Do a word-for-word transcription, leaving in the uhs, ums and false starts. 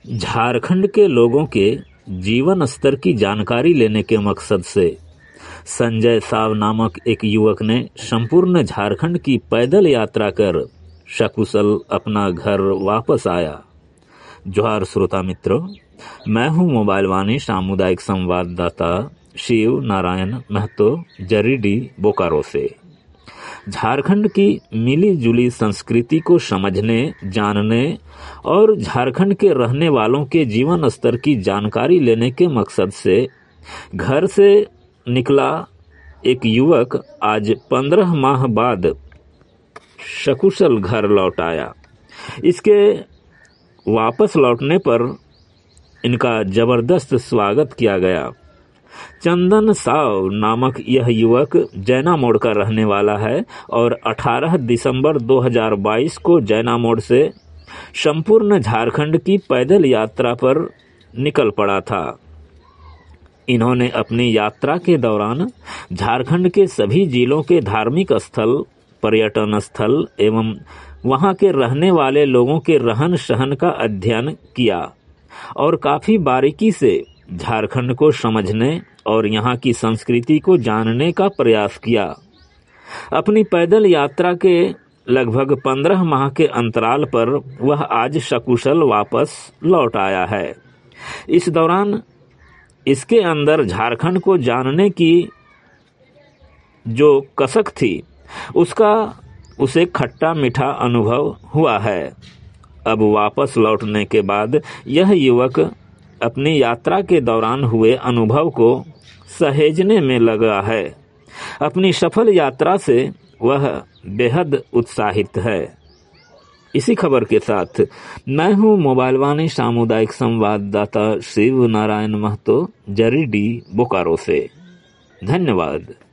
झारखंड के लोगों के जीवन स्तर की जानकारी लेने के मकसद से संजय साव नामक एक युवक ने संपूर्ण झारखंड की पैदल यात्रा कर सकुशल अपना घर वापस आया। जोहार श्रोता मित्रों, मैं हूं मोबाइल वाणी सामुदायिक संवाददाता शिव नारायण महतो जरीडी बोकारो से। झारखंड की मिली जुली संस्कृति को समझने, जानने और झारखंड के रहने वालों के जीवन स्तर की जानकारी लेने के मकसद से घर से निकला एक युवक आज पंद्रह माह बाद सकुशल घर लौट आया। इसके वापस लौटने पर इनका जबरदस्त स्वागत किया गया। चंदन साव नामक यह युवक जैना मोड़ का रहने वाला है और अठारह दिसंबर दो हज़ार बाईस को जैना मोड़ से संपूर्ण झारखंड की पैदल यात्रा पर निकल पड़ा था। इन्होंने अपनी यात्रा के दौरान झारखंड के सभी जिलों के धार्मिक स्थल, पर्यटन स्थल एवं वहां के रहने वाले लोगों के रहन सहन का अध्ययन किया और काफी बारीकी से झारखंड को समझने और यहाँ की संस्कृति को जानने का प्रयास किया। अपनी पैदल यात्रा के लगभग पंद्रह माह के अंतराल पर वह आज सकुशल वापस लौट आया है। इस दौरान इसके अंदर झारखंड को जानने की जो कसक थी, उसका उसे खट्टा मीठा अनुभव हुआ है। अब वापस लौटने के बाद यह युवक अपनी यात्रा के दौरान हुए अनुभव को सहेजने में लगा है। अपनी सफल यात्रा से वह बेहद उत्साहित है। इसी खबर के साथ मैं हूं मोबाइल वाणी सामुदायिक संवाददाता शिव नारायण महतो जरीडी बोकारो से। धन्यवाद।